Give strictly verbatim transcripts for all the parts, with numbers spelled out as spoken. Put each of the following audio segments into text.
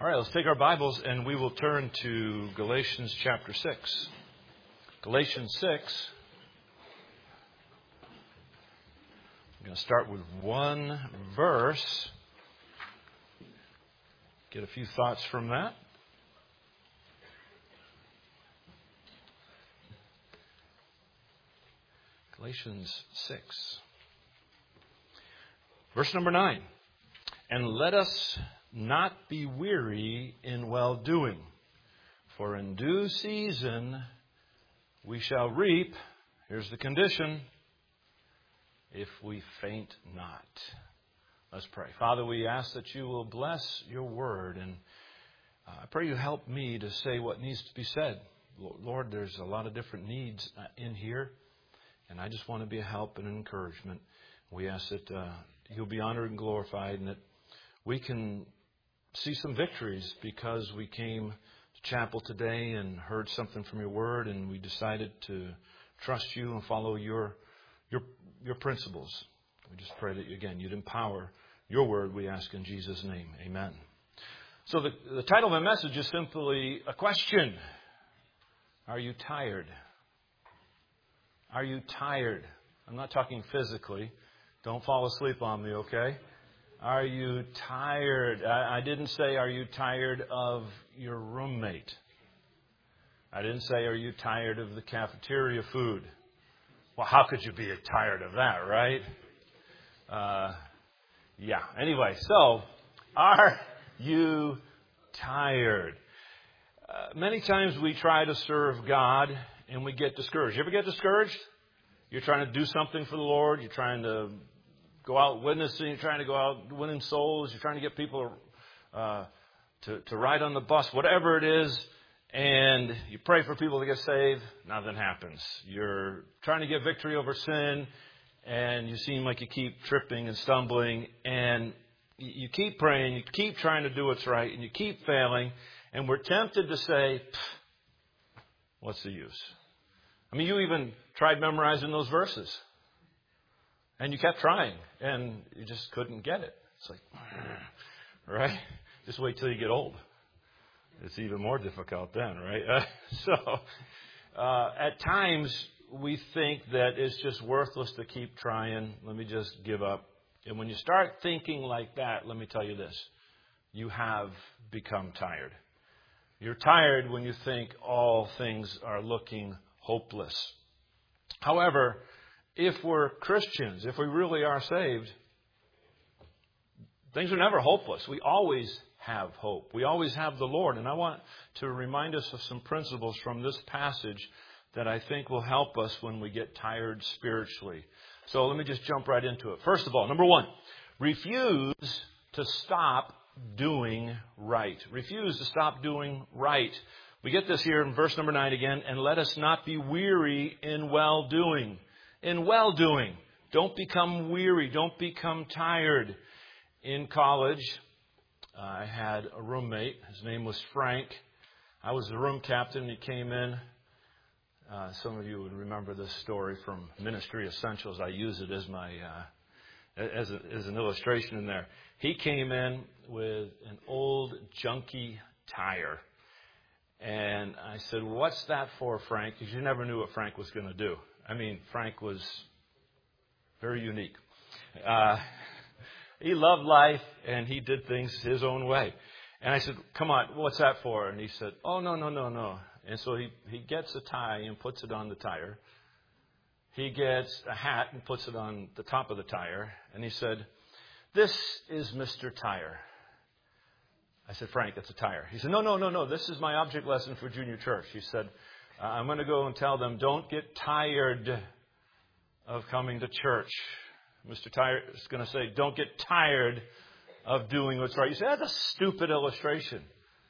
All right, let's take our Bibles and we will turn to Galatians chapter six. Galatians six. I'm going to start with one verse. Get a few thoughts from that. Galatians six. Verse number nine. And let us not be weary in well-doing, for in due season we shall reap. Here's the condition: if we faint not. Let's pray. Father, we ask that you will bless your word, and I pray you help me to say what needs to be said. Lord, there's a lot of different needs in here, and I just want to be a help and an encouragement. We ask that uh, you'll be honored and glorified, and that we can see some victories because we came to chapel today and heard something from your word, and we decided to trust you and follow your your your principles. We just pray that, again, you'd empower your word, we ask in Jesus' name. Amen. So the, the title of my message is simply a question. Are you tired? Are you tired? I'm not talking physically. Don't fall asleep on me, okay? Are you tired? I, I didn't say, are you tired of your roommate? I didn't say, are you tired of the cafeteria food? Well, how could you be tired of that, right? Uh, yeah. Anyway, so, are you tired? Uh, many times we try to serve God and we get discouraged. You ever get discouraged? You're trying to do something for the Lord. You're trying to go out witnessing. You're trying to go out winning souls. You're trying to get people uh, to, to ride on the bus, whatever it is. And you pray for people to get saved. Nothing happens. You're trying to get victory over sin, and you seem like you keep tripping and stumbling. And you keep praying. You keep trying to do what's right, and you keep failing. And we're tempted to say, what's the use? I mean, you even tried memorizing those verses. And you kept trying, and you just couldn't get it. It's like, right? Just wait till you get old. It's even more difficult then, right? Uh, so, uh, at times, we think that it's just worthless to keep trying. Let me just give up. And when you start thinking like that, let me tell you this. You have become tired. You're tired when you think all things are looking hopeless. However, if we're Christians, if we really are saved, things are never hopeless. We always have hope. We always have the Lord. And I want to remind us of some principles from this passage that I think will help us when we get tired spiritually. So let me just jump right into it. First of all, number one, refuse to stop doing right. Refuse to stop doing right. We get this here in verse number nine again. And let us not be weary in well-doing. In well-doing. Don't become weary. Don't become tired. In college, uh, I had a roommate. His name was Frank. I was the room captain. He came in. Uh, some of you would remember this story from Ministry Essentials. I use it as my uh, as, a, as an illustration in there. He came in with an old junky tire. And I said, what's that for, Frank? Because you never knew what Frank was going to do. I mean, Frank was very unique. Uh, he loved life, and he did things his own way. And I said, come on, what's that for? And he said, oh, no, no, no, no. And so he, he gets a tie and puts it on the tire. He gets a hat and puts it on the top of the tire. And he said, this is Mister Tire. I said, Frank, that's a tire. He said, no, no, no, no. This is my object lesson for junior church. He said, uh, I'm going to go and tell them, don't get tired of coming to church. Mister Tire is going to say, don't get tired of doing what's right. You say, that's a stupid illustration.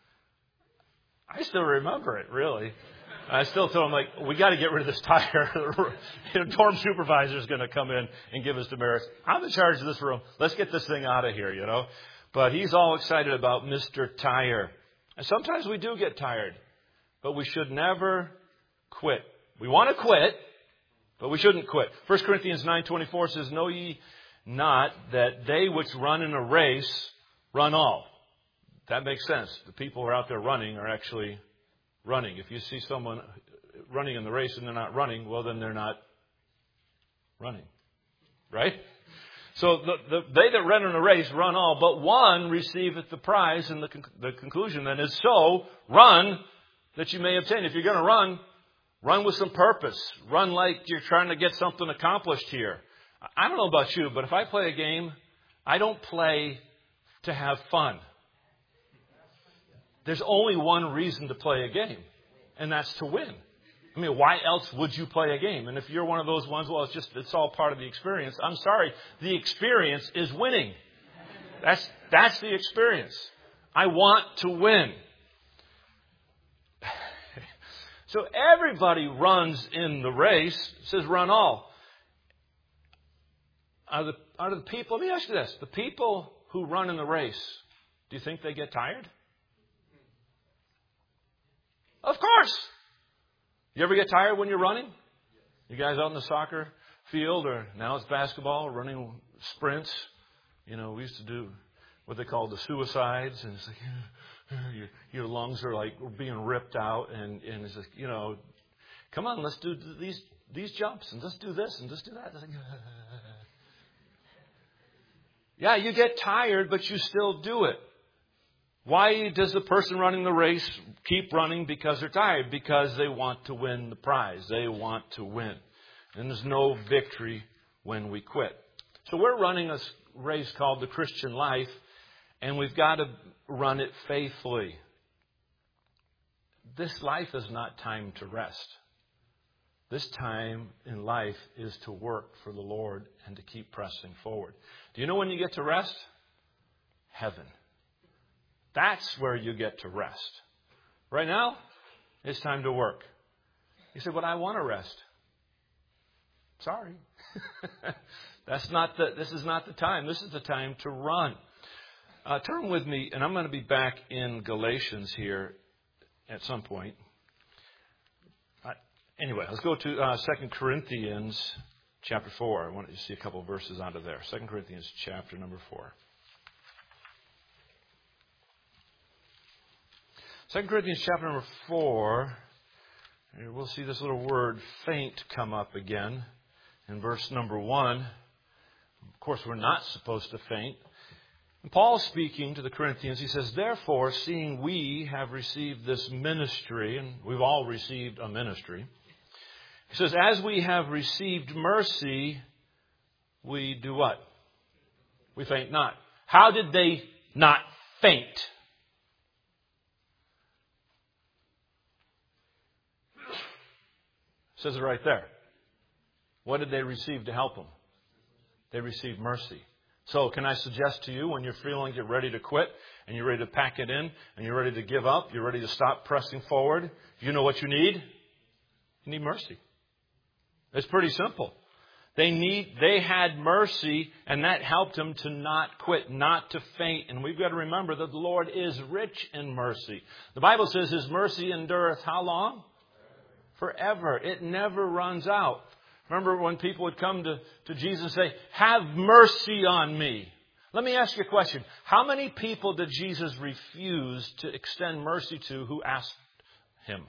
I still remember it, really. I still told him, like, we got to get rid of this tire. The dorm supervisor is going to come in and give us demerits. I'm in charge of this room. Let's get this thing out of here, you know. But he's all excited about Mister Tire. And sometimes we do get tired. But we should never quit. We want to quit, but we shouldn't quit. First Corinthians nine twenty-four says, know ye not that they which run in a race run all. That makes sense. The people who are out there running are actually running. If you see someone running in the race and they're not running, well, then they're not running. Right? So the, the, they that run in a race run all, but one receiveth the prize. And the, the conclusion then is, so run that you may obtain. If you're going to run, run with some purpose. Run like you're trying to get something accomplished here. I don't know about you, but if I play a game, I don't play to have fun. There's only one reason to play a game, and that's to win. I mean, why else would you play a game? And if you're one of those ones, well, it's just, it's all part of the experience. I'm sorry. The experience is winning. That's, that's the experience. I want to win. So everybody runs in the race. It says run all. Are the, are the people, let me ask you this. The people who run in the race, do you think they get tired? Of course. You ever get tired when you're running? You guys out in the soccer field, or now it's basketball, running sprints. You know, we used to do what they call the suicides, and it's like your, your lungs are like being ripped out, and, and it's like, you know, come on, let's do these these jumps, and let's do this, and let's do that. It's like, yeah, you get tired, but you still do it. Why does the person running the race keep running? Because they're tired. Because they want to win the prize. They want to win. And there's no victory when we quit. So we're running a race called the Christian life, and we've got to run it faithfully. This life is not time to rest. This time in life is to work for the Lord and to keep pressing forward. Do you know when you get to rest? Heaven. That's where you get to rest. Right now, it's time to work. You say, but I want to rest. Sorry. That's not the, this is not the time. This is the time to run. Uh, turn with me, and I'm going to be back in Galatians here at some point. Uh, anyway, let's go to uh, Second Corinthians chapter four. I want you to see a couple of verses out of there. Second Corinthians chapter number four. Second Corinthians chapter number four, we'll see this little word faint come up again in verse number one. Of course, we're not supposed to faint. And Paul speaking to the Corinthians, he says, therefore, seeing we have received this ministry, and we've all received a ministry, he says, as we have received mercy, we do what? We faint not. How did they not faint? It says it right there. What did they receive to help them? They received mercy. So can I suggest to you, when you're feeling you're ready to quit and you're ready to pack it in and you're ready to give up, you're ready to stop pressing forward, you know what you need? You need mercy. It's pretty simple. They need, they had mercy, and that helped them to not quit, not to faint. And we've got to remember that the Lord is rich in mercy. The Bible says His mercy endureth how long? Forever. It never runs out. Remember when people would come to, to Jesus and say, have mercy on me. Let me ask you a question. How many people did Jesus refuse to extend mercy to who asked Him?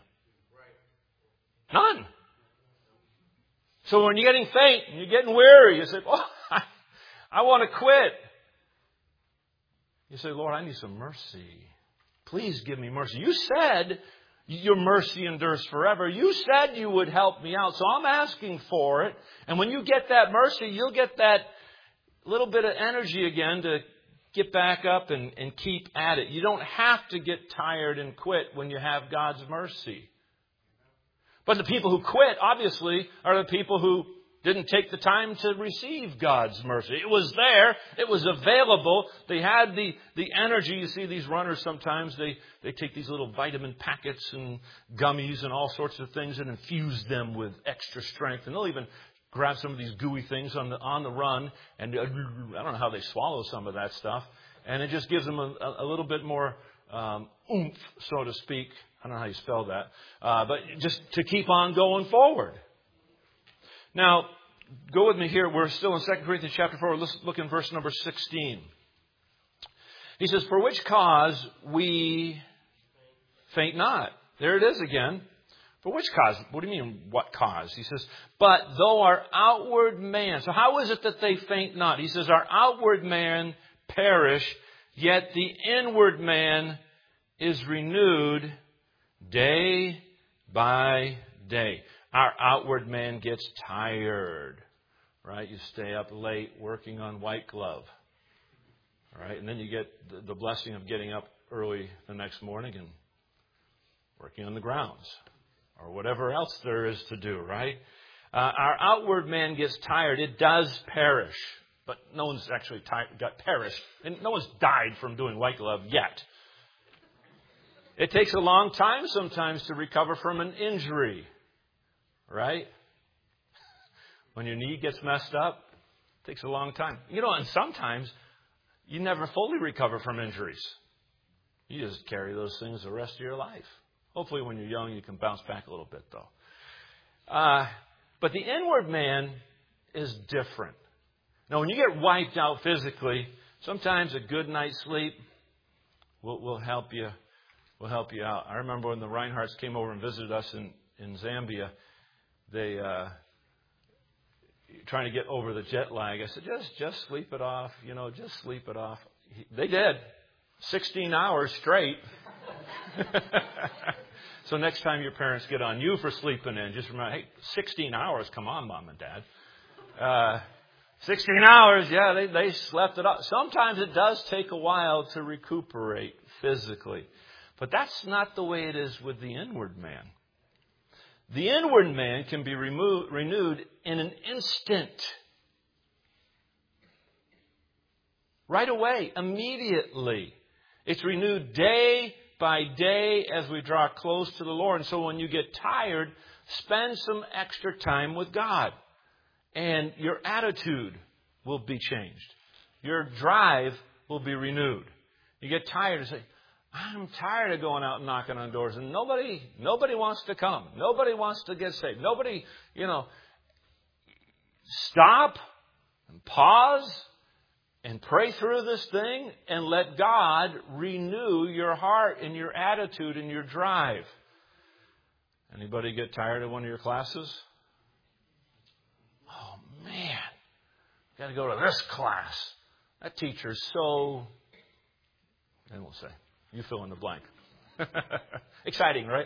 None. So when you're getting faint and you're getting weary, you say, oh, I, I want to quit. You say, Lord, I need some mercy. Please give me mercy. You said your mercy endures forever. You said you would help me out. So I'm asking for it. And when you get that mercy, you'll get that little bit of energy again to get back up and, and keep at it. You don't have to get tired and quit when you have God's mercy. But the people who quit, obviously, are the people who didn't take the time to receive God's mercy. It was there. It was available. They had the, the energy. You see these runners sometimes, they, they take these little vitamin packets and gummies and all sorts of things and infuse them with extra strength. And they'll even grab some of these gooey things on the on the run. And I don't know how they swallow some of that stuff. And it just gives them a, a little bit more um, oomph, so to speak. I don't know how you spell that. Uh, but just to keep on going forward. Now, go with me here. We're still in Second Corinthians chapter four. Let's look in verse number sixteen. He says, for which cause we faint not. There it is again. For which cause? What do you mean, what cause? He says, but though our outward man. So how is it that they faint not? He says, our outward man perish, yet the inward man is renewed day by day. Our outward man gets tired, right? You stay up late working on white glove, right? And then you get the blessing of getting up early the next morning and working on the grounds or whatever else there is to do, right? Uh, our outward man gets tired. It does perish, but no one's actually tired, got perished. And no one's died from doing white glove yet. It takes a long time sometimes to recover from an injury, right? When your knee gets messed up, it takes a long time. You know, and sometimes you never fully recover from injuries. You just carry those things the rest of your life. Hopefully when you're young, you can bounce back a little bit, though. Uh, but the inward man is different. Now, when you get wiped out physically, sometimes a good night's sleep will, will help you will help you out. I remember when the Reinhardts came over and visited us in, in Zambia, they uh, trying to get over the jet lag. I said, just just sleep it off, you know, just sleep it off. He, they did. sixteen hours straight. So next time your parents get on you for sleeping in, just remember, hey, sixteen hours, come on, Mom and Dad. Uh, sixteen hours, yeah, they, they slept it off. Sometimes it does take a while to recuperate physically. But that's not the way it is with the inward man. The inward man can be remo- renewed in an instant. Right away, immediately. It's renewed day by day as we draw close to the Lord. And so when you get tired, spend some extra time with God. And your attitude will be changed. Your drive will be renewed. You get tired and say, I'm tired of going out and knocking on doors. And nobody, nobody wants to come. Nobody wants to get saved. Nobody, you know, stop and pause and pray through this thing and let God renew your heart and your attitude and your drive. Anybody get tired of one of your classes? Oh, man. Got to go to this class. That teacher's so, I won't say. You fill in the blank. Exciting, right?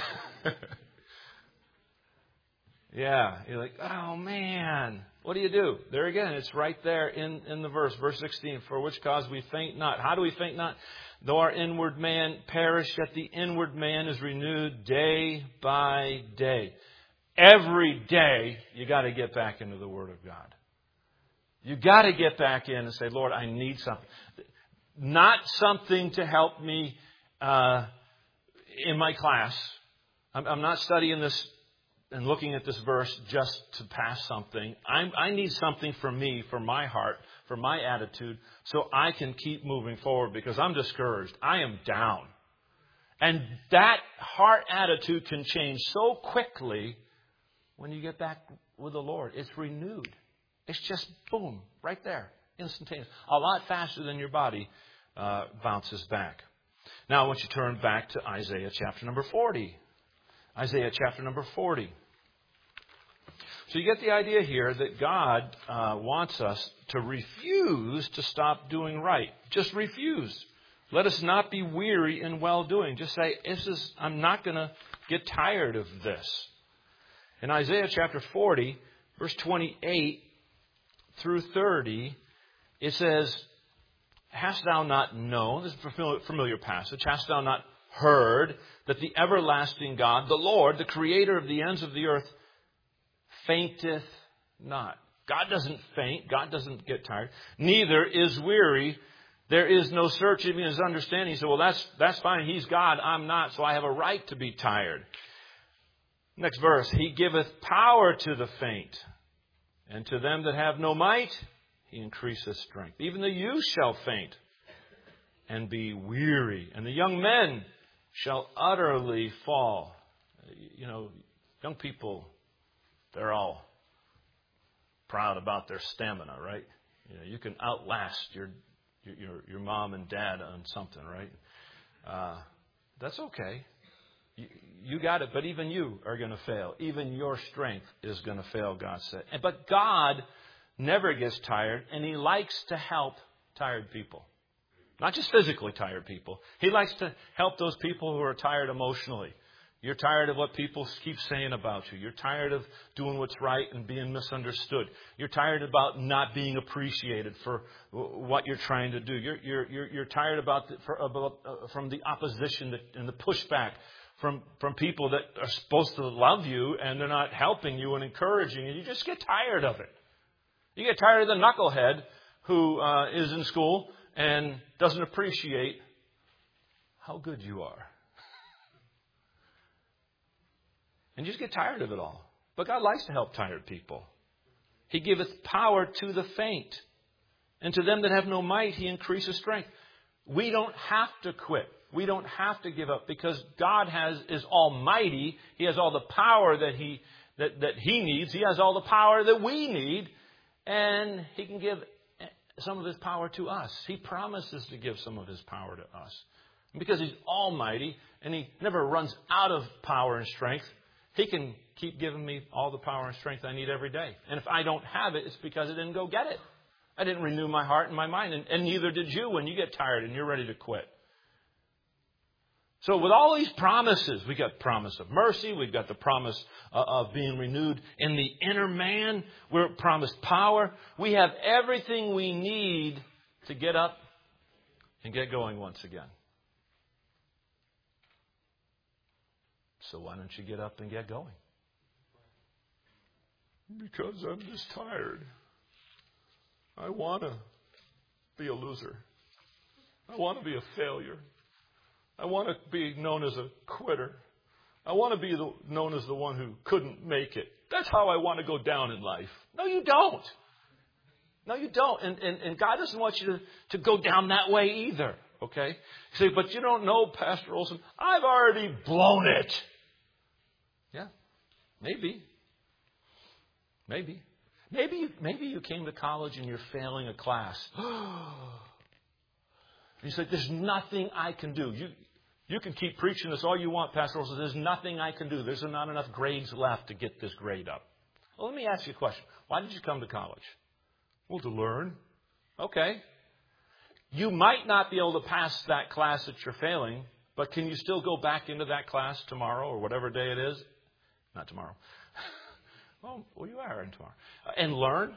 Yeah. You're like, oh, man. What do you do? There again, it's right there in, in the verse. Verse sixteen, for which cause we faint not. How do we faint not? Though our inward man perish, yet the inward man is renewed day by day. Every day, you got to get back into the Word of God. You got to get back in and say, Lord, I need something. Not something to help me uh, in my class. I'm, I'm not studying this and looking at this verse just to pass something. I'm, I need something for me, for my heart, for my attitude, so I can keep moving forward because I'm discouraged. I am down. And that heart attitude can change so quickly when you get back with the Lord. It's renewed. It's just boom, right there, instantaneous. A lot faster than your body uh, bounces back. Now I want you to turn back to Isaiah chapter number forty. Isaiah chapter number forty. So you get the idea here that God uh, wants us to refuse to stop doing right. Just refuse. Let us not be weary in well-doing. Just say, this is, I'm not going to get tired of this. In Isaiah chapter forty, verse twenty-eight through thirty, it says, hast thou not known, this is a familiar passage, hast thou not heard that the everlasting God, the Lord, the creator of the ends of the earth, fainteth not. God doesn't faint. God doesn't get tired. Neither is weary. There is no searching in his understanding. He said, well, that's, that's fine. He's God. I'm not. So I have a right to be tired. Next verse. He giveth power to the faint. And to them that have no might, he increaseth strength. Even the youth shall faint and be weary. And the young men shall utterly fall. You know, young people, they're all proud about their stamina, right? You know, you can outlast your your, your, your mom and dad on something, right? Uh, that's okay. You, you got it, but even you are going to fail. Even your strength is going to fail, God said. And, but God never gets tired, and He likes to help tired people. Not just physically tired people. He likes to help those people who are tired emotionally. You're tired of what people keep saying about you. You're tired of doing what's right and being misunderstood. You're tired about not being appreciated for what you're trying to do. You're you're you're, you're tired about the, for, about uh, from the opposition that, and the pushback from from people that are supposed to love you and they're not helping you and encouraging you. You just get tired of it. You get tired of the knucklehead who uh, is in school and doesn't appreciate how good you are. And you just get tired of it all. But God likes to help tired people. He giveth power to the faint. And to them that have no might, He increases strength. We don't have to quit. We don't have to give up because God has is almighty. He has all the power that He that, that He needs. He has all the power that we need. And He can give some of His power to us. He promises to give some of His power to us. And because He's almighty and He never runs out of power and strength, He can keep giving me all the power and strength I need every day. And if I don't have it, it's because I didn't go get it. I didn't renew my heart and my mind. And, and neither did you when you get tired and you're ready to quit. So with all these promises, we got promise of mercy. We've got the promise uh, of being renewed in the inner man. We're promised power. We have everything we need to get up and get going once again. So why don't you get up and get going? Because I'm just tired. I want to be a loser. I want to be a failure. I want to be known as a quitter. I want to be the, known as the one who couldn't make it. That's how I want to go down in life. No, you don't. No, you don't. And, and, and God doesn't want you to, to go down that way either. Okay? You say, but you don't know, Pastor Olson, I've already blown it. Yeah, maybe. Maybe. Maybe, maybe you came to college and you're failing a class. You said, there's nothing I can do. You, you can keep preaching this all you want, Pastor Olson. There's nothing I can do. There's not enough grades left to get this grade up. Well, let me ask you a question. Why did you come to college? Well, to learn. Okay. You might not be able to pass that class that you're failing, but can you still go back into that class tomorrow or whatever day it is? Not tomorrow. well, well, you are in tomorrow. And learn?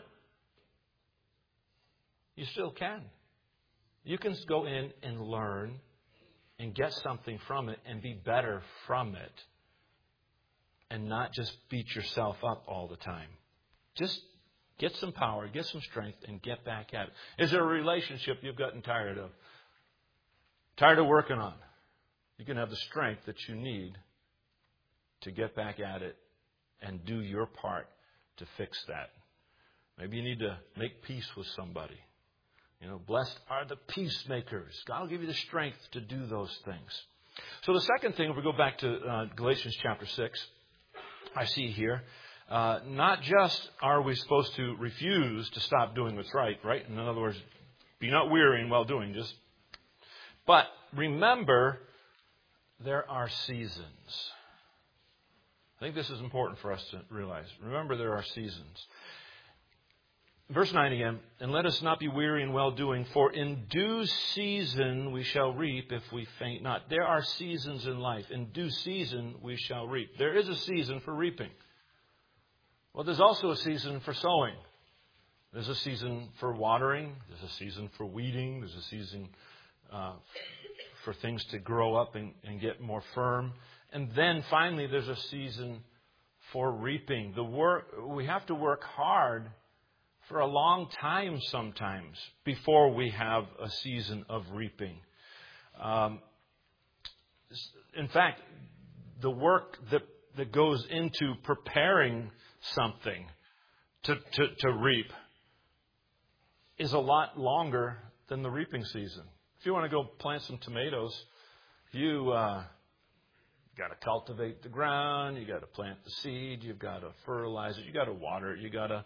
You still can. You can go in and learn and get something from it and be better from it and not just beat yourself up all the time. Just get some power, get some strength, and get back at it. Is there a relationship you've gotten tired of? Tired of working on? You can have the strength that you need to get back at it and do your part to fix that. Maybe you need to make peace with somebody. You know, blessed are the peacemakers. God will give you the strength to do those things. So the second thing, if we go back to uh, Galatians chapter six, I see here, uh, not just are we supposed to refuse to stop doing what's right, right? In other words, be not weary in well doing, just, but remember, there are seasons. I think this is important for us to realize. Remember, there are seasons. Verse nine again, and let us not be weary in well-doing, for in due season we shall reap if we faint not. There are seasons in life. In due season we shall reap. There is a season for reaping. Well, there's also a season for sowing. There's a season for watering. There's a season for weeding. There's a season uh, for things to grow up and, and get more firm. And then finally, there's a season for reaping. The work we have to work hard for a long time sometimes before we have a season of reaping. Um, in fact, the work that, that goes into preparing something to, to, to reap is a lot longer than the reaping season. If you want to go plant some tomatoes, you uh, got to cultivate the ground, you got to plant the seed, you've got to fertilize it, you got to water it, you got to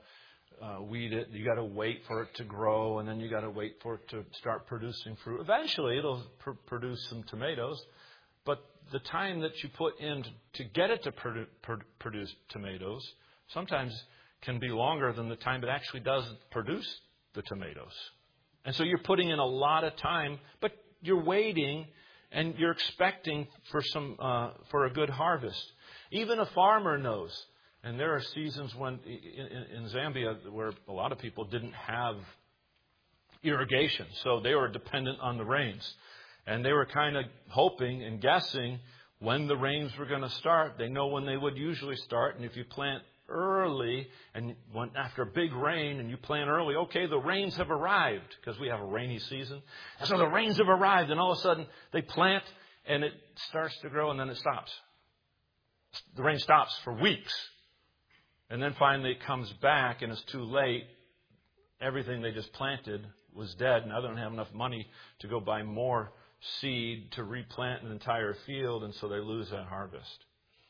uh, weed it. You got to wait for it to grow, and then you got to wait for it to start producing fruit. Eventually, it'll pr- produce some tomatoes, but the time that you put in to get it to produ- pr- produce tomatoes sometimes can be longer than the time it actually does produce the tomatoes. And so you're putting in a lot of time, but you're waiting and you're expecting for some uh, for a good harvest. Even a farmer knows. And there are seasons when in, in Zambia where a lot of people didn't have irrigation, so they were dependent on the rains. And they were kind of hoping and guessing when the rains were going to start. They know when they would usually start. And if you plant early and when, after a big rain and you plant early, okay, the rains have arrived because we have a rainy season. And so the rains have arrived and all of a sudden they plant and it starts to grow and then it stops. The rain stops for weeks. And then finally it comes back and it's too late. Everything they just planted was dead. Now they don't have enough money to go buy more seed to replant an entire field, and so they lose that harvest.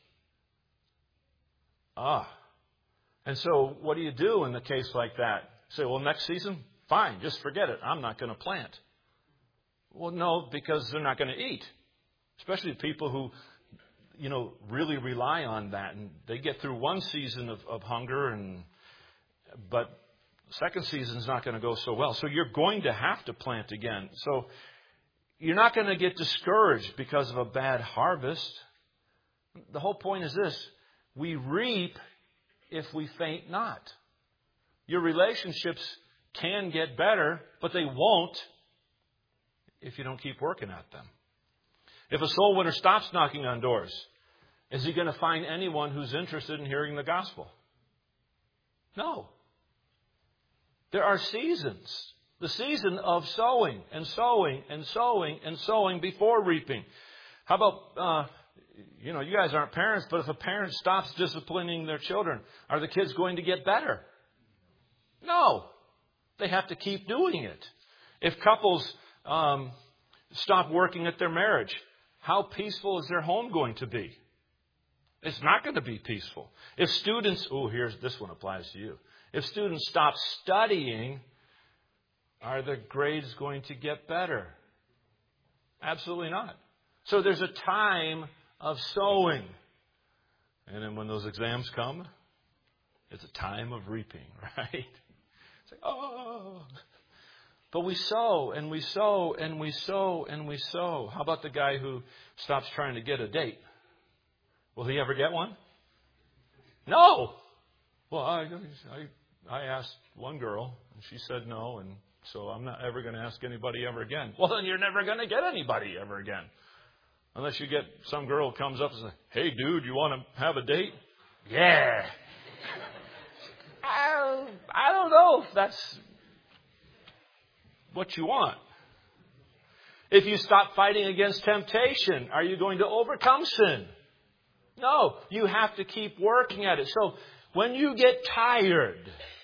Ah. And so what do you do in a case like that? Say, well, next season, fine, just forget it. I'm not going to plant. Well, no, because they're not going to eat. Especially people who, you know, really rely on that. And they get through one season of, of hunger, and but the second season is not going to go so well. So you're going to have to plant again. So you're not going to get discouraged because of a bad harvest. The whole point is this. We reap if we faint not. Your relationships can get better, but they won't if you don't keep working at them. If a soul winner stops knocking on doors, is he going to find anyone who's interested in hearing the gospel? No. There are seasons. The season of sowing and sowing and sowing and sowing before reaping. How about, uh, you know, you guys aren't parents, but if a parent stops disciplining their children, are the kids going to get better? No. They have to keep doing it. If couples um, stop working at their marriage, how peaceful is their home going to be? It's not going to be peaceful. If students, oh, here's this one applies to you. If students stop studying, are the grades going to get better? Absolutely not. So there's a time of sowing. And then when those exams come, it's a time of reaping, right? It's like, oh. But we sow and we sow and we sow and we sow. How about the guy who stops trying to get a date? Will he ever get one? No. Well, I, I, I asked one girl and she said no, and so I'm not ever going to ask anybody ever again. Well, then you're never going to get anybody ever again. Unless you get some girl who comes up and says, hey, dude, you want to have a date? Yeah. I, I don't know if that's what you want. If you stop fighting against temptation, are you going to overcome sin? No, you have to keep working at it. So when you get tired,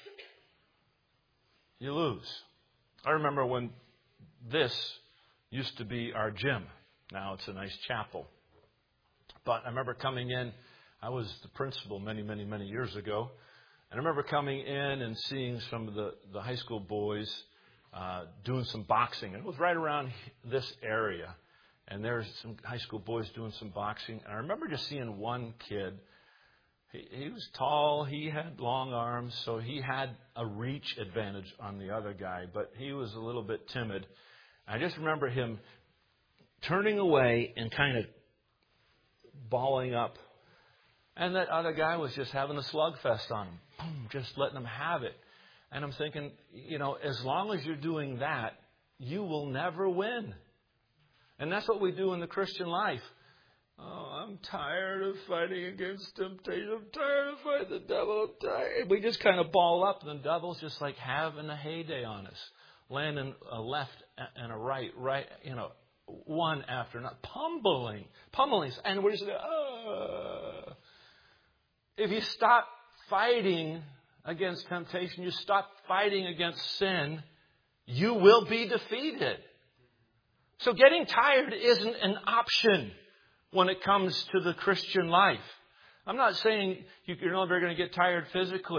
you lose. I remember when this used to be our gym. Now it's a nice chapel. But I remember coming in. I was the principal many, many, many years ago. And I remember coming in and seeing some of the, the high school boys uh, doing some boxing. And it was right around this area. And there's some high school boys doing some boxing. And I remember just seeing one kid. He, he was tall. He had long arms. So he had a reach advantage on the other guy. But he was a little bit timid. I just remember him turning away and kind of balling up. And that other guy was just having a slugfest on him. Boom, just letting him have it. And I'm thinking, you know, as long as you're doing that, you will never win. And that's what we do in the Christian life. Oh, I'm tired of fighting against temptation. I'm tired of fighting the devil. I'm tired. We just kind of ball up, and the devil's just like having a heyday on us. Landing a left and a right, right, you know, one after another. Pummeling, pummeling. And we're just like, oh. If you stop fighting against temptation, you stop fighting against sin, you will be defeated. So getting tired isn't an option when it comes to the Christian life. I'm not saying you're never going to get tired physically.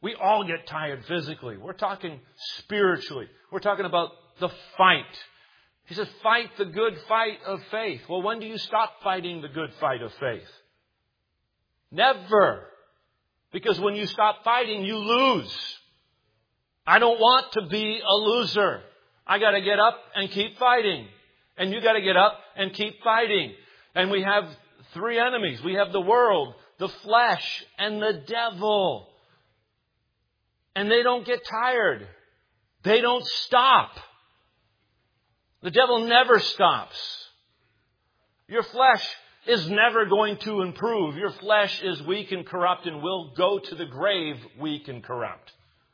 We all get tired physically. We're talking spiritually. We're talking about the fight. He says, fight the good fight of faith. Well, when do you stop fighting the good fight of faith? Never. Because when you stop fighting, you lose. I don't want to be a loser. I got to get up and keep fighting. And you got to get up and keep fighting. And we have three enemies. We have the world, the flesh, and the devil. And they don't get tired. They don't stop. The devil never stops. Your flesh is never going to improve. Your flesh is weak and corrupt and will go to the grave weak and corrupt.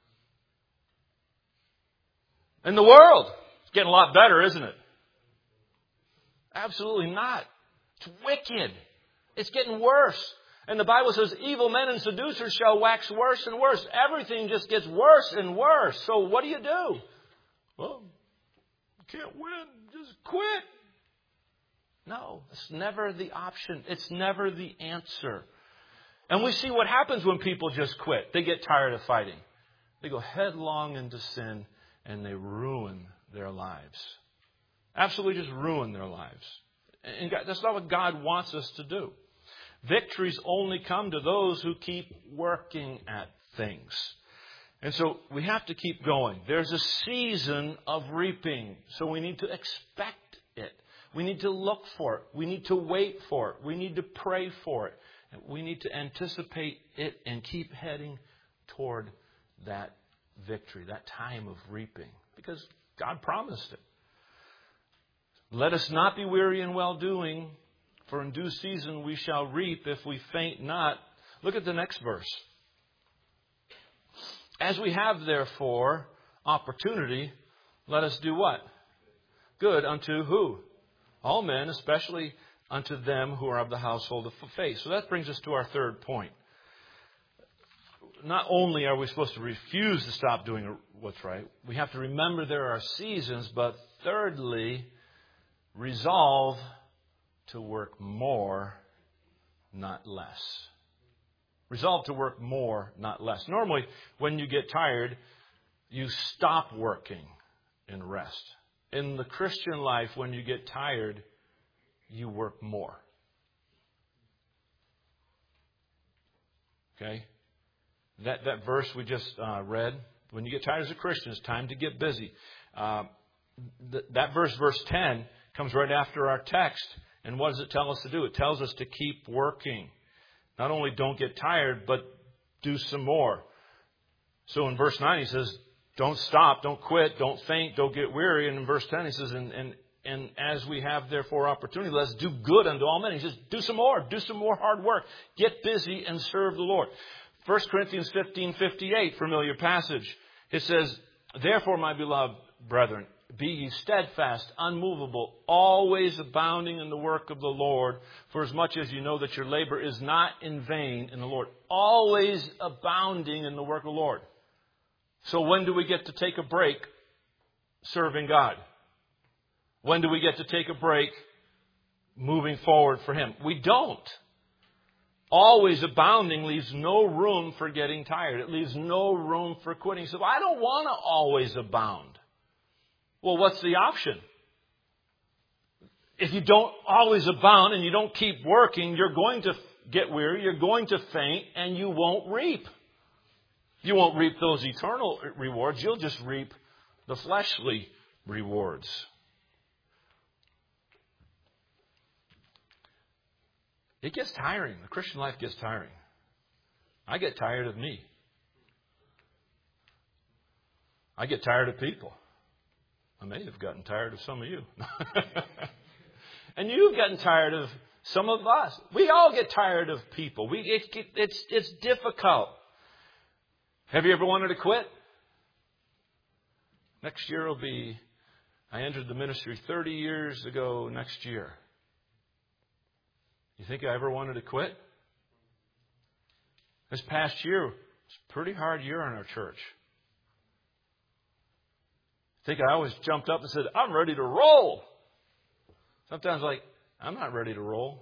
And the world is getting a lot better, isn't it? Absolutely not. It's wicked. It's getting worse. And the Bible says evil men and seducers shall wax worse and worse. Everything just gets worse and worse. So what do you do? Well, you can't win. Just quit. No, it's never the option. It's never the answer. And we see what happens when people just quit. They get tired of fighting. They go headlong into sin and they ruin their lives. Absolutely just ruin their lives. And God, that's not what God wants us to do. Victories only come to those who keep working at things. And so we have to keep going. There's a season of reaping. So we need to expect it. We need to look for it. We need to wait for it. We need to pray for it. We need to anticipate it and keep heading toward that victory, that time of reaping. Because God promised it. Let us not be weary in well-doing, for in due season we shall reap if we faint not. Look at the next verse. As we have, therefore, opportunity, let us do what? Good unto who? All men, especially unto them who are of the household of faith. So that brings us to our third point. Not only are we supposed to refuse to stop doing what's right, we have to remember there are seasons, but thirdly, resolve to work more, not less. Resolve to work more, not less. Normally, when you get tired, you stop working and rest. In the Christian life, when you get tired, you work more. Okay? That that verse we just uh, read, when you get tired as a Christian, it's time to get busy. Uh, th- that verse, verse ten, comes right after our text. And what does it tell us to do? It tells us to keep working. Not only don't get tired, but do some more. So in verse nine, he says, don't stop, don't quit, don't faint, don't get weary. And in verse ten, he says, and, and, and as we have therefore opportunity, let's do good unto all men. He says, do some more, do some more hard work. Get busy and serve the Lord. First Corinthians fifteen fifty-eight, familiar passage. It says, therefore, my beloved brethren, be ye steadfast, unmovable, always abounding in the work of the Lord, for as much as you know that your labor is not in vain in the Lord. Always abounding in the work of the Lord. So when do we get to take a break serving God? When do we get to take a break moving forward for Him? We don't. Always abounding leaves no room for getting tired. It leaves no room for quitting. So I don't want to always abound. Well, what's the option? If you don't always abound and you don't keep working, you're going to get weary, you're going to faint, and you won't reap. You won't reap those eternal rewards. You'll just reap the fleshly rewards. It gets tiring. The Christian life gets tiring. I get tired of me. I get tired of people. I may have gotten tired of some of you. And you've gotten tired of some of us. We all get tired of people. We it, it, it's it's difficult. Have you ever wanted to quit? Next year will be, I entered the ministry thirty years ago next year. You think I ever wanted to quit? This past year was a pretty hard year in our church. I think I always jumped up and said, I'm ready to roll. Sometimes like, I'm not ready to roll.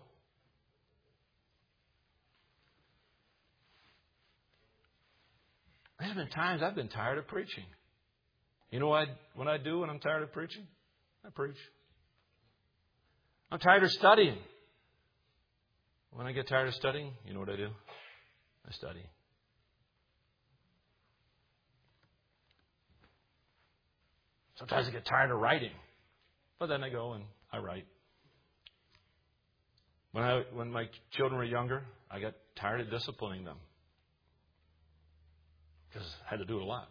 There's been times I've been tired of preaching. You know what I, what I do when I'm tired of preaching? I preach. I'm tired of studying. When I get tired of studying, you know what I do? I study. Sometimes I get tired of writing. But then I go and I write. When I when my children were younger, I got tired of disciplining them. Because I had to do it a lot.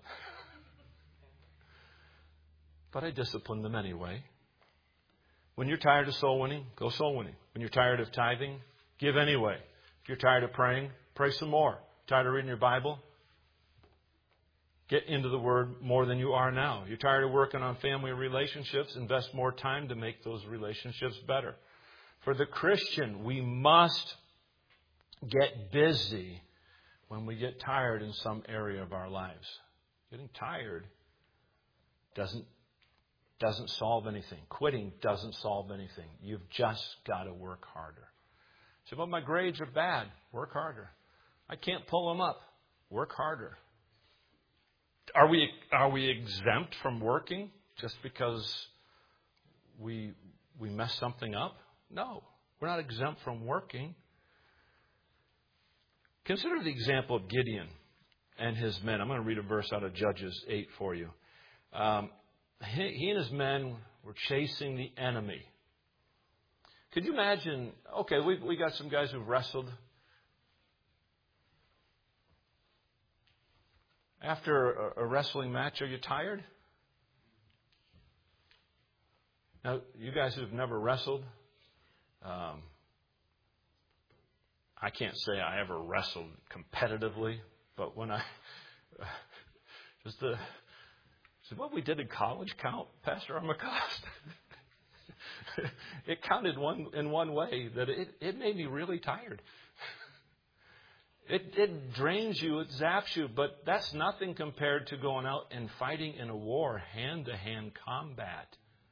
But I disciplined them anyway. When you're tired of soul winning, go soul winning. When you're tired of tithing, give anyway. If you're tired of praying, pray some more. Tired of reading your Bible? Get into the Word more than you are now. You're tired of working on family relationships? Invest more time to make those relationships better. For the Christian, we must get busy when we get tired in some area of our lives. Getting tired doesn't, doesn't solve anything. Quitting doesn't solve anything. You've just got to work harder. So, but my grades are bad. Work harder. I can't pull them up. Work harder. Are we are we exempt from working just because we we mess something up? No, we're not exempt from working. Consider the example of Gideon and his men. I'm going to read a verse out of Judges eight for you. Um, he, he and his men were chasing the enemy. Could you imagine? Okay, we we got some guys who've wrestled. After a, a wrestling match, are you tired? Now, you guys who've never wrestled, um, I can't say I ever wrestled competitively, but when I just the so what we did in college count, Pastor Armacost? It counted one in one way that it, it made me really tired. It, it drains you, it zaps you, but that's nothing compared to going out and fighting in a war, hand-to-hand combat.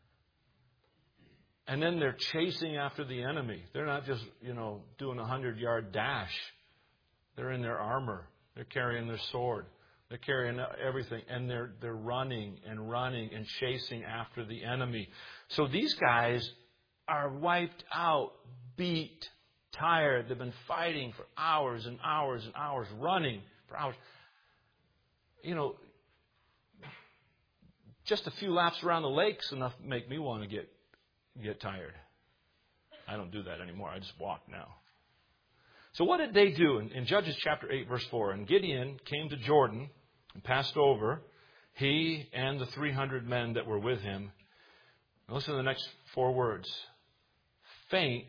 And then they're chasing after the enemy. They're not just, you know, doing a hundred-yard dash. They're in their armor. They're carrying their sword. They're carrying everything. And they're they're running and running and chasing after the enemy. So these guys are wiped out, beat, tired. They've been fighting for hours and hours and hours, running for hours. You know, just a few laps around the lake's enough to make me want to get get tired. I don't do that anymore. I just walk now. So what did they do? In, in Judges chapter eight, verse four, and Gideon came to Jordan and passed over, he and the three hundred men that were with him. Now listen to the next four words. Faint,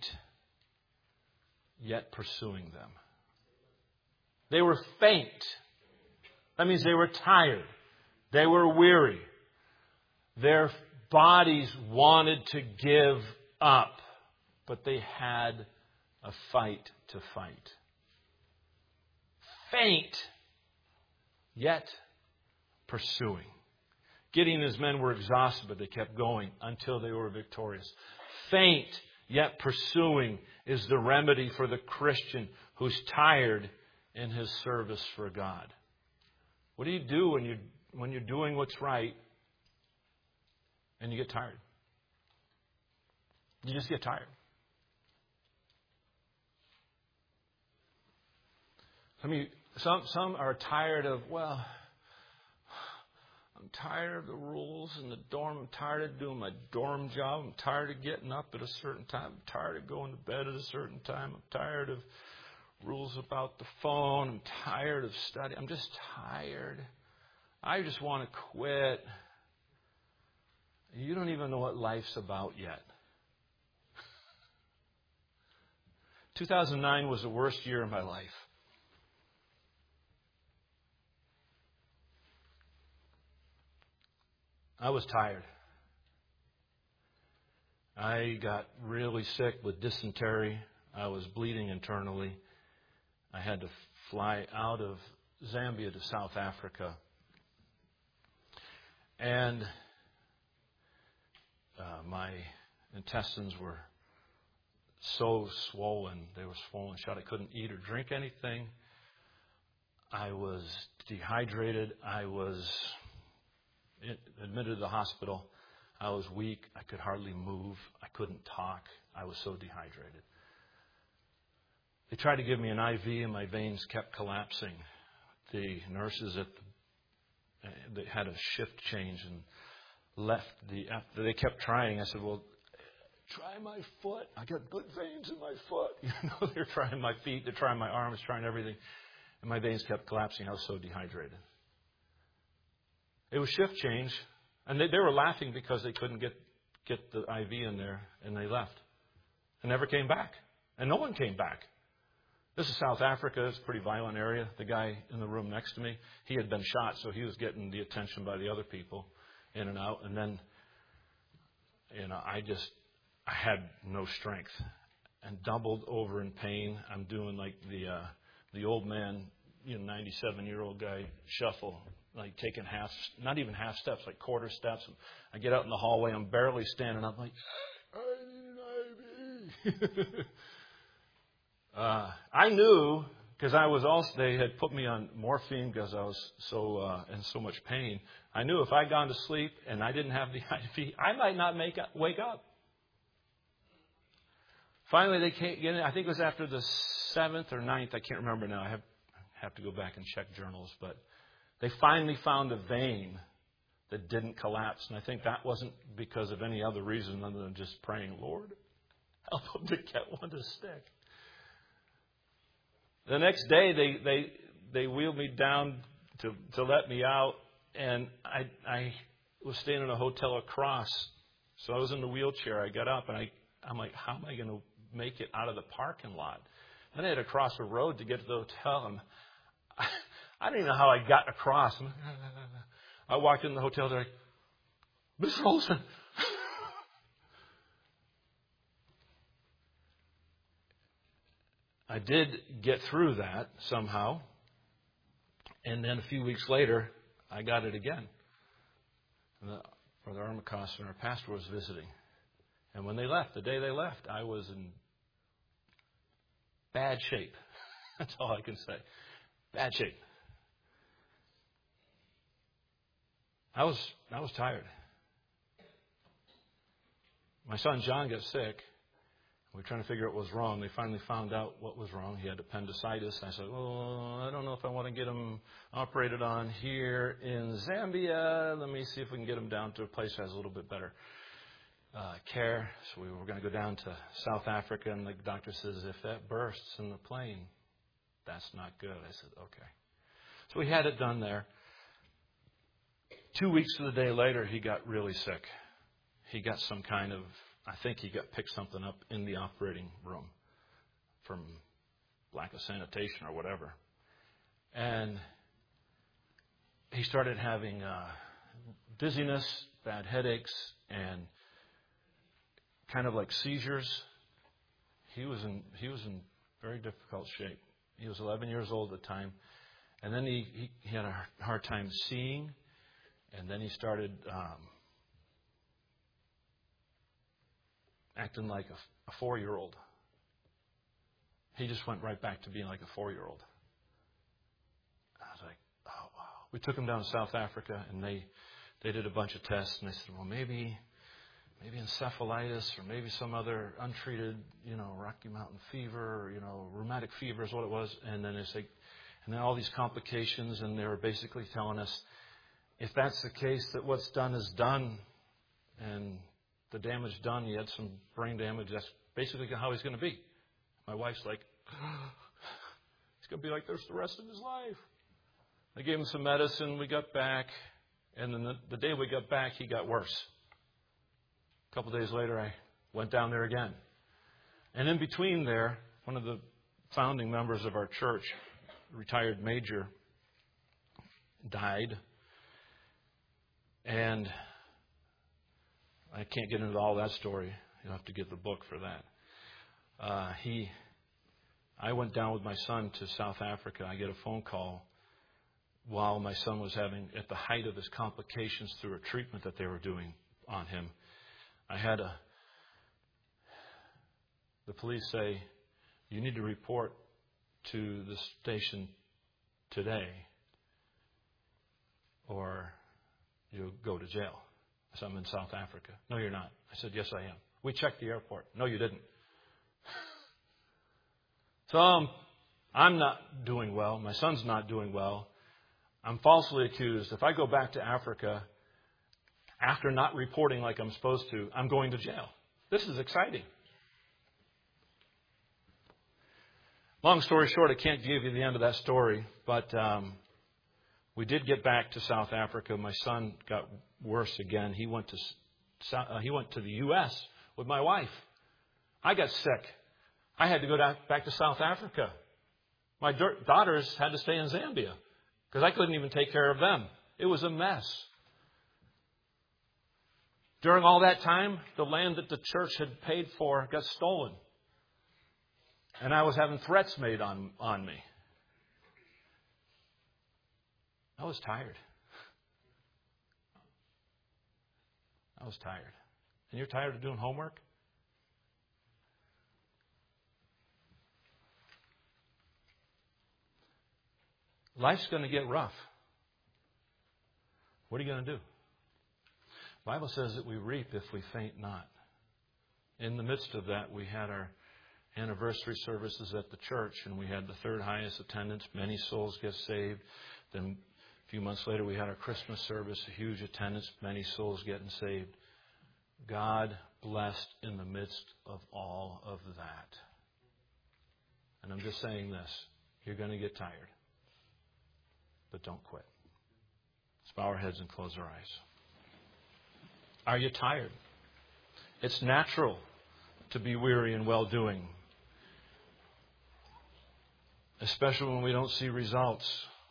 yet pursuing them. They were faint. That means they were tired. They were weary. Their bodies wanted to give up, but they had a fight to fight. Faint, yet pursuing. Gideon and his men were exhausted, but they kept going until they were victorious. Faint, yet pursuing is the remedy for the Christian who's tired in his service for God. What do you do when you when you're doing what's right and you get tired? You just get tired. I mean, some some are tired of, well, I'm tired of the rules in the dorm. I'm tired of doing my dorm job. I'm tired of getting up at a certain time. I'm tired of going to bed at a certain time. I'm tired of rules about the phone. I'm tired of studying. I'm just tired. I just want to quit. You don't even know what life's about yet. two thousand nine was the worst year of my life. I was tired. I got really sick with dysentery. I was bleeding internally. I had to fly out of Zambia to South Africa. And uh, my intestines were so swollen. They were swollen shut. I couldn't eat or drink anything. I was dehydrated. I was admitted to the hospital. I was weak. I could hardly move. I couldn't talk. I was so dehydrated. They tried to give me an I V and my veins kept collapsing. The nurses at the, they had a shift change and left the, after they kept trying. I said, well, try my foot. I got good veins in my foot. You know, they're trying my feet. They're trying my arms, trying everything. And my veins kept collapsing. I was so dehydrated. It was shift change. And they, they were laughing because they couldn't get, get the I V in there. And they left. And never came back. And no one came back. This is South Africa. It's a pretty violent area. The guy in the room next to me, he had been shot, so he was getting the attention by the other people in and out. And then, you know, I just, I had no strength and doubled over in pain. I'm doing like the uh, the old man, you know, ninety-seven-year-old guy shuffle, like taking half, not even half steps, like quarter steps. I get out in the hallway. I'm barely standing up, like, I need an I V. Uh, I knew, because I was also, they had put me on morphine because I was so uh, in so much pain. I knew if I'd gone to sleep and I didn't have the I V, I might not make up, wake up. Finally, they came in. I think it was after the seventh or ninth. I can't remember now. I have have to go back and check journals, but they finally found a vein that didn't collapse, and I think that wasn't because of any other reason other than just praying, Lord, help them to get one to stick. The next day, they, they, they wheeled me down to, to let me out, and I, I was staying in a hotel across. So I was in the wheelchair. I got up, and I, I'm like, how am I going to make it out of the parking lot? Then I had to cross a road to get to the hotel, and I, I don't even know how I got across. I walked in the hotel, they're like, Mister Olson. I did get through that somehow. And then a few weeks later, I got it again. And the, Brother Armacost and our pastor was visiting. And when they left, the day they left, I was in bad shape. That's all I can say. Bad shape. I was I was tired. My son John got sick. We were trying to figure out what was wrong. They finally found out what was wrong. He had appendicitis. I said, well, I don't know if I want to get him operated on here in Zambia. Let me see if we can get him down to a place that has a little bit better uh, care. So we were going to go down to South Africa, and the doctor says, if that bursts in the plane, that's not good. I said, okay. So we had it done there. Two weeks to the day later, he got really sick. He got some kind of, I think he got picked something up in the operating room from lack of sanitation or whatever. And he started having uh, dizziness, bad headaches, and kind of like seizures. He was in he was in very difficult shape. He was eleven years old at the time. And then he, he, he had a hard time seeing. And then he started um, acting like a, a four-year-old. He just went right back to being like a four-year-old. I was like, oh, wow. We took him down to South Africa, and they, they did a bunch of tests. And they said, well, maybe maybe encephalitis or maybe some other untreated, you know, Rocky Mountain fever or, you know, rheumatic fever is what it was. And then they say, and then all these complications, and they were basically telling us, if that's the case, that what's done is done, and the damage done, he had some brain damage, that's basically how he's going to be. My wife's like, he's going to be like this the rest of his life. They gave him some medicine, we got back, and then the, the day we got back, he got worse. A couple days later, I went down there again. And in between there, one of the founding members of our church, retired major, died. And I can't get into all that story. You'll have to get the book for that. Uh, he, I went down with my son to South Africa. I get a phone call while my son was having, at the height of his complications through a treatment that they were doing on him. I had a, the police say, you need to report to the station today or you'll go to jail. I said, I'm in South Africa. No, you're not. I said, yes, I am. We checked the airport. No, you didn't. So um, I'm not doing well. My son's not doing well. I'm falsely accused. If I go back to Africa after not reporting like I'm supposed to, I'm going to jail. This is exciting. Long story short, I can't give you the end of that story, but um, we did get back to South Africa. My son got worse again. He went to uh, he went to the U S with my wife. I got sick. I had to go down, back to South Africa. My da- daughters had to stay in Zambia because I couldn't even take care of them. It was a mess. During all that time, the land that the church had paid for got stolen. And I was having threats made on, on me. I was tired. I was tired. And you're tired of doing homework? Life's going to get rough. What are you going to do? The Bible says that we reap if we faint not. In the midst of that, we had our anniversary services at the church, and we had the third highest attendance. Many souls get saved. Then a few months later, we had our Christmas service, a huge attendance, many souls getting saved. God blessed in the midst of all of that. And I'm just saying this. You're going to get tired. But don't quit. Let's bow our heads and close our eyes. Are you tired? It's natural to be weary in well-doing, especially when we don't see results.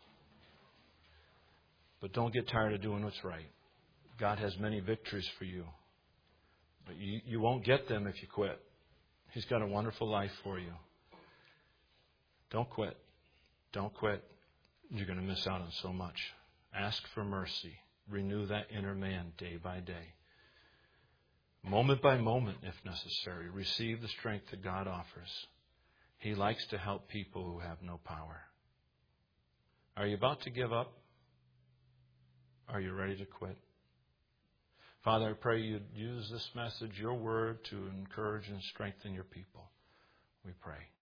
But don't get tired of doing what's right. God has many victories for you. But you, you won't get them if you quit. He's got a wonderful life for you. Don't quit. Don't quit. You're going to miss out on so much. Ask for mercy. Renew that inner man day by day. Moment by moment, if necessary. Receive the strength that God offers. He likes to help people who have no power. Are you about to give up? Are you ready to quit? Father, I pray you'd use this message, your word, to encourage and strengthen your people. We pray.